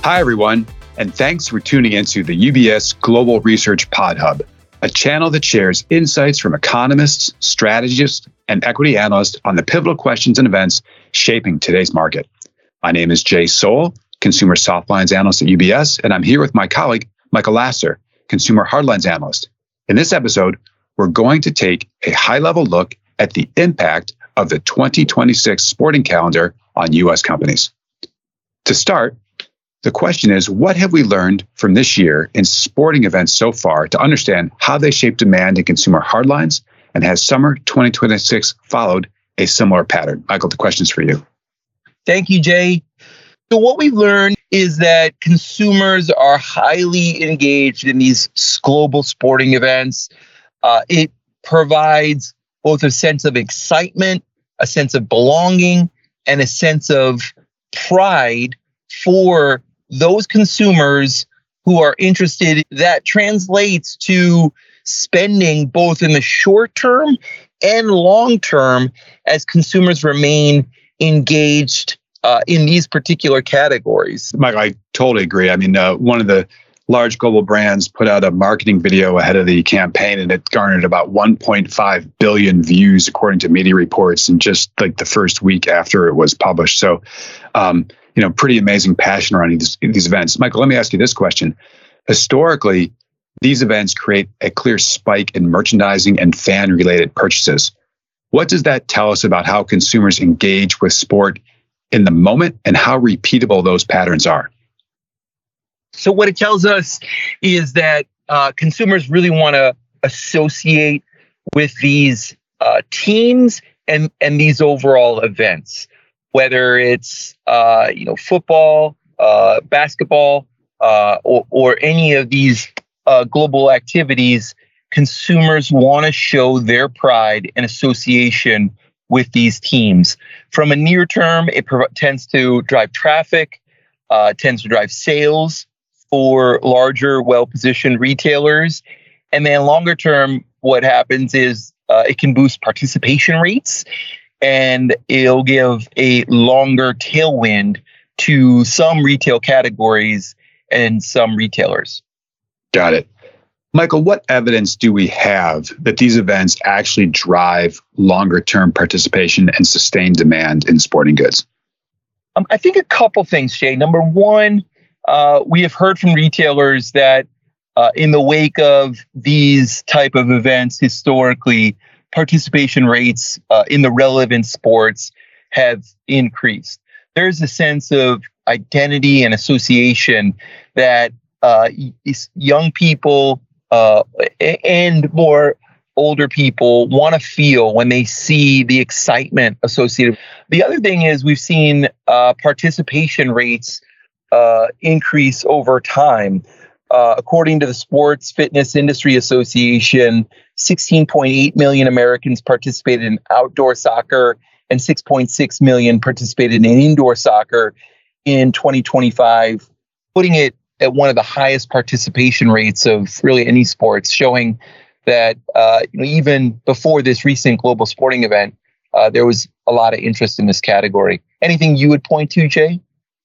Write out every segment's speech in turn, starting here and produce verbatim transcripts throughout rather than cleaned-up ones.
Hi, everyone, and thanks for tuning into the U B S Global Research Pod Hub, a channel that shares insights from economists, strategists, and equity analysts on the pivotal questions and events shaping today's market. My name is Jay Soul, Consumer Softlines Analyst at U B S, and I'm here with my colleague, Michael Lasser, Consumer Hardlines Analyst. In this episode, we're going to take a high-level look at the impact of the twenty twenty-six sporting calendar on U S companies. To start, the question is, what have we learned from this year in sporting events so far to understand how they shape demand in consumer hardlines, and has summer twenty twenty-six followed a similar pattern? Michael, the question's for you. Thank you, Jay. So what we've learned is that consumers are highly engaged in these global sporting events. Uh, it provides both a sense of excitement, a sense of belonging, and a sense of pride for those consumers who are interested. That translates to spending both in the short term and long term as consumers remain engaged uh, in these particular categories. Michael, I totally agree. I mean, uh, one of the large global brands put out a marketing video ahead of the campaign, and it garnered about one point five billion views, according to media reports, in just like the first week after it was published. So, um, you know, pretty amazing passion around these, these events. Michael, let me ask you this question. Historically, these events create a clear spike in merchandising and fan-related purchases. What does that tell us about how consumers engage with sport in the moment and how repeatable those patterns are? So what it tells us is that uh, consumers really want to associate with these uh, teams and, and these overall events, whether it's uh, you know football, uh, basketball, uh, or, or any of these uh, global activities. Consumers want to show their pride and association with these teams. From a near term, it prov- tends to drive traffic, uh, tends to drive sales for larger, well-positioned retailers. And then longer term, what happens is uh, it can boost participation rates, and it'll give a longer tailwind to some retail categories and some retailers. Got it. Michael, what evidence do we have that these events actually drive longer-term participation and sustained demand in sporting goods? Um, I think a couple things, Jay. Number one, Uh, we have heard from retailers that uh, in the wake of these type of events, historically, participation rates uh, in the relevant sports have increased. There's a sense of identity and association that uh, young people uh, and more older people want to feel when they see the excitement associated. The other thing is we've seen uh, participation rates Uh, increase over time. Uh, according to the Sports Fitness Industry Association, sixteen point eight million Americans participated in outdoor soccer and six point six million participated in indoor soccer in twenty twenty-five, putting it at one of the highest participation rates of really any sports, showing that uh, you know, even before this recent global sporting event, uh, there was a lot of interest in this category. Anything you would point to, Jay?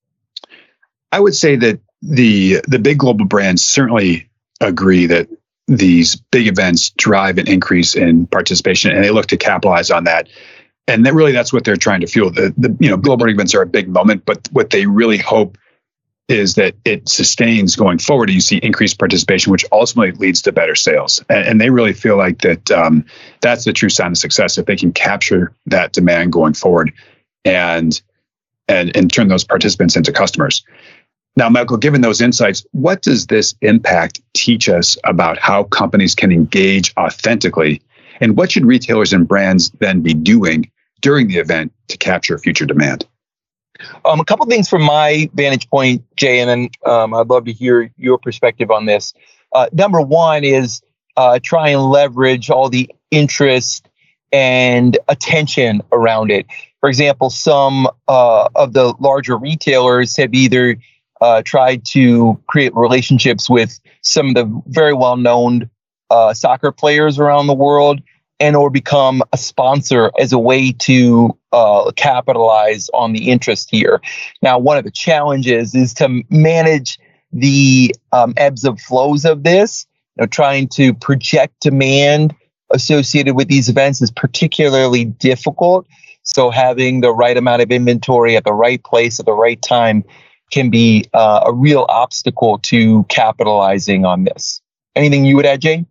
I would say that the the big global brands certainly agree that these big events drive an increase in participation, and they look to capitalize on that. And that really, that's what they're trying to fuel. The, the you know global events are a big moment, but what they really hope is that it sustains going forward. You see increased participation, which ultimately leads to better sales. And, and they really feel like that um, that's the true sign of success if they can capture that demand going forward and and and turn those participants into customers. Now, Michael, given those insights, what does this impact teach us about how companies can engage authentically? And what should retailers and brands then be doing during the event to capture future demand? Um, a couple things from my vantage point, Jay, and then um, I'd love to hear your perspective on this. Uh, number one is uh, try and leverage all the interest and attention around it. For example, some uh, of the larger retailers have either Uh, tried to create relationships with some of the very well-known uh, soccer players around the world, and or become a sponsor as a way to uh, capitalize on the interest here. Now, one of the challenges is to manage the um, ebbs and flows of this. You know, trying to project demand associated with these events is particularly difficult. So having the right amount of inventory at the right place at the right time can be uh, a real obstacle to capitalizing on this. Anything you would add, Jay?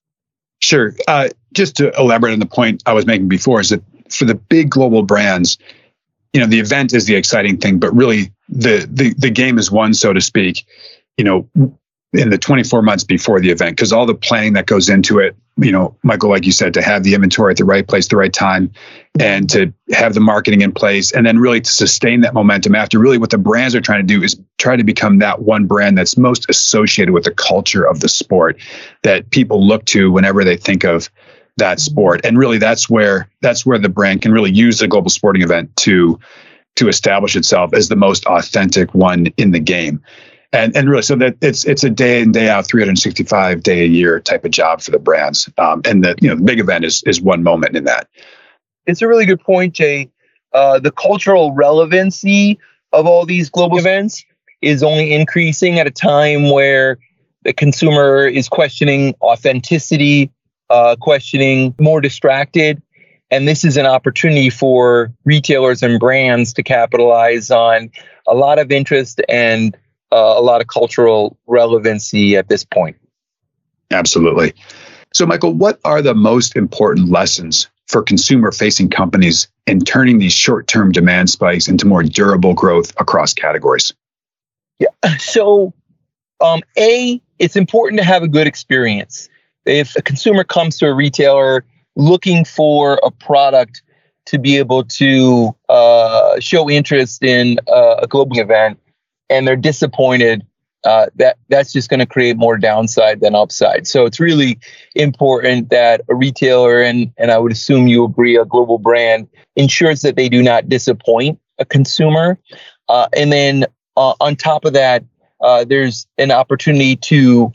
Sure. Uh, just to elaborate on the point I was making before, is that for the big global brands, you know, the event is the exciting thing, but really the the the game is won, so to speak, you know, in the twenty-four months before the event, because all the planning that goes into it, you know, Michael, like you said, to have the inventory at the right place, the right time, and to have the marketing in place, and then really to sustain that momentum after. Really what the brands are trying to do is try to become that one brand that's most associated with the culture of the sport that people look to whenever they think of that sport. And really that's where that's where the brand can really use the global sporting event to to establish itself as the most authentic one in the game. And and really, so that it's it's a day in, day out, three hundred sixty-five day a year type of job for the brands. Um, and the you know the big event is is one moment in that. It's a really good point, Jay. Uh, the cultural relevancy of all these global events is only increasing at a time where the consumer is questioning authenticity, uh, questioning, more distracted. And this is an opportunity for retailers and brands to capitalize on a lot of interest and uh, a lot of cultural relevancy at this point. Absolutely. So, Michael, what are the most important lessons for consumer-facing companies in turning these short-term demand spikes into more durable growth across categories? Yeah. So, um, A, it's important to have a good experience. If a consumer comes to a retailer looking for a product to be able to uh, show interest in uh, a global event and they're disappointed, uh, that that's just going to create more downside than upside. So it's really important that a retailer, and, and I would assume you agree, a global brand, ensures that they do not disappoint a consumer. Uh, and then uh, on top of that, uh, there's an opportunity to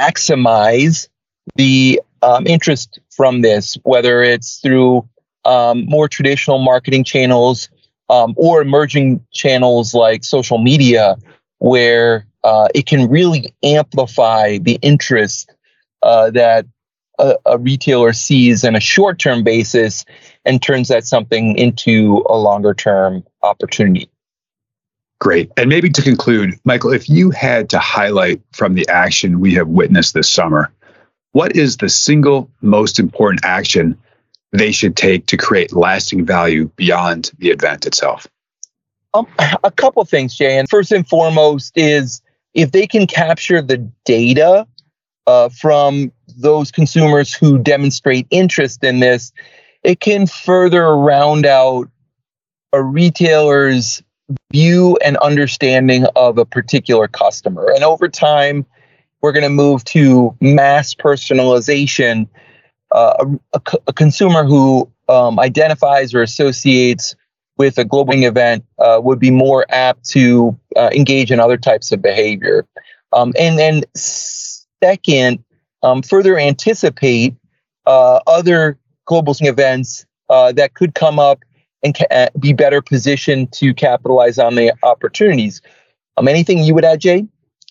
maximize the um, interest from this, whether it's through um, more traditional marketing channels um, or emerging channels like social media, where uh, it can really amplify the interest uh, that a, a retailer sees on a short-term basis and turns that something into a longer-term opportunity. Great. And maybe to conclude, Michael, if you had to highlight from the action we have witnessed this summer, what is the single most important action they should take to create lasting value beyond the event itself? Um, a couple things, Jay. And first and foremost is if they can capture the data uh, from those consumers who demonstrate interest in this, it can further round out a retailer's view and understanding of a particular customer. And over time, we're going to move to mass personalization. Uh, a, a, a consumer who um, identifies or associates with a global event uh, would be more apt to uh, engage in other types of behavior. Um, and then second, um, further anticipate uh, other global events uh, that could come up and ca- be better positioned to capitalize on the opportunities. Um, anything you would add, Jay?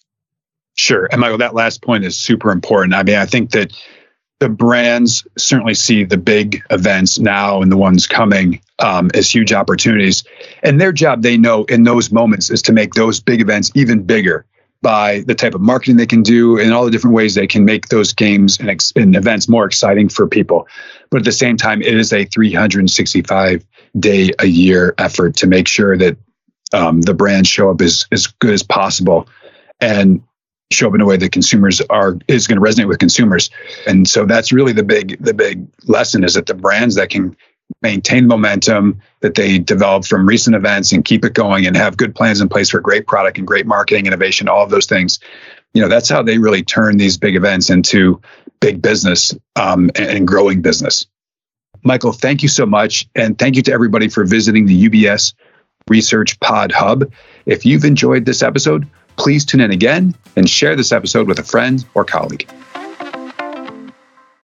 Sure. And Michael, that last point is super important. I mean, I think that the brands certainly see the big events now and the ones coming um, as huge opportunities. And their job, they know in those moments, is to make those big events even bigger by the type of marketing they can do and all the different ways they can make those games and, ex- and events more exciting for people. But at the same time, it is a three hundred sixty-five day a year effort to make sure that um, the brands show up as, as good as possible and show up in a way that consumers are is going to resonate with consumers. And so that's really the big the big lesson, is that the brands that can maintain momentum that they develop from recent events and keep it going and have good plans in place for great product and great marketing, innovation, all of those things, you know, that's how they really turn these big events into big business um, and, and growing business. Michael, thank you so much. And thank you to everybody for visiting the U B S Research Pod Hub. If you've enjoyed this episode, please tune in again and share this episode with a friend or colleague.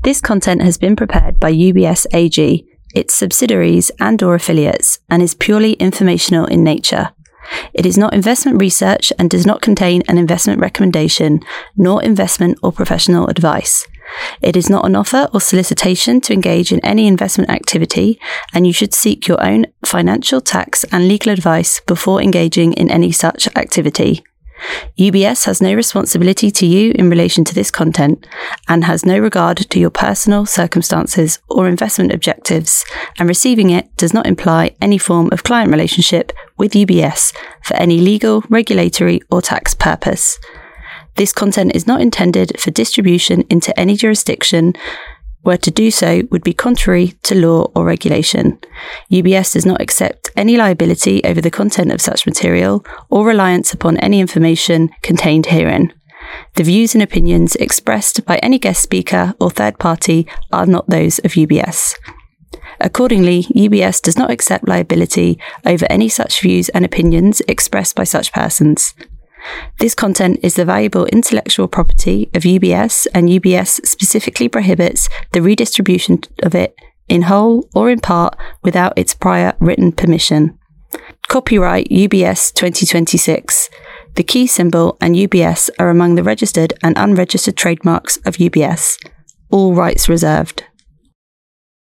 This content has been prepared by U B S A G, its subsidiaries and or affiliates, and is purely informational in nature. It is not investment research and does not contain an investment recommendation, nor investment or professional advice. It is not an offer or solicitation to engage in any investment activity, and you should seek your own financial, tax, and legal advice before engaging in any such activity. U B S has no responsibility to you in relation to this content and has no regard to your personal circumstances or investment objectives, and receiving it does not imply any form of client relationship with U B S for any legal, regulatory, or tax purpose. This content is not intended for distribution into any jurisdiction where to do so would be contrary to law or regulation. U B S does not accept any liability over the content of such material or reliance upon any information contained herein. The views and opinions expressed by any guest speaker or third party are not those of U B S. Accordingly, U B S does not accept liability over any such views and opinions expressed by such persons. This content is the valuable intellectual property of U B S, and U B S specifically prohibits the redistribution of it in whole or in part without its prior written permission. Copyright U B S twenty twenty-six. The key symbol and U B S are among the registered and unregistered trademarks of U B S. All rights reserved.